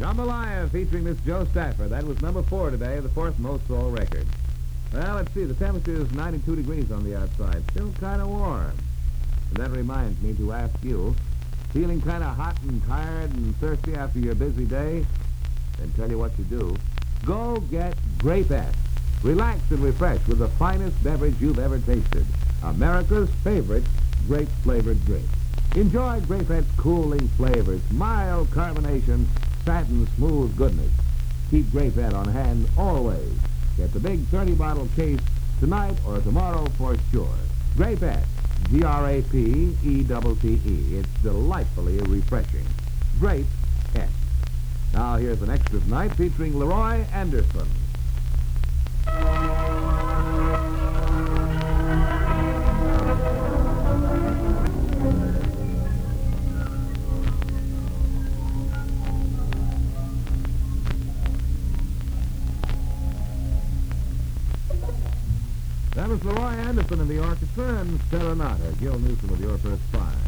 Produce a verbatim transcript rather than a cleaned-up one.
Jambalaya featuring Miss Jo Stafford. That was number four today, the fourth most sold record. Well, let's see. The temperature is ninety-two degrees on the outside. Still kind of warm. And that reminds me to ask you, feeling kind of hot and tired and thirsty after your busy day? Then tell you what you do. Go get Grapette. Relax and refresh with the finest beverage you've ever tasted. America's favorite grape-flavored drink. Enjoy Grapette's cooling flavors, mild carbonation, satin smooth goodness. Keep Grapette on hand always. Get the big thirty-bottle case tonight or tomorrow for sure. Grapette, G R A P E T T E. It's delightfully refreshing. Grapette. Now here's an extra tonight featuring Leroy Anderson. That was Leroy Anderson in the orchestra and Serenata. Gil Newsom with your first five.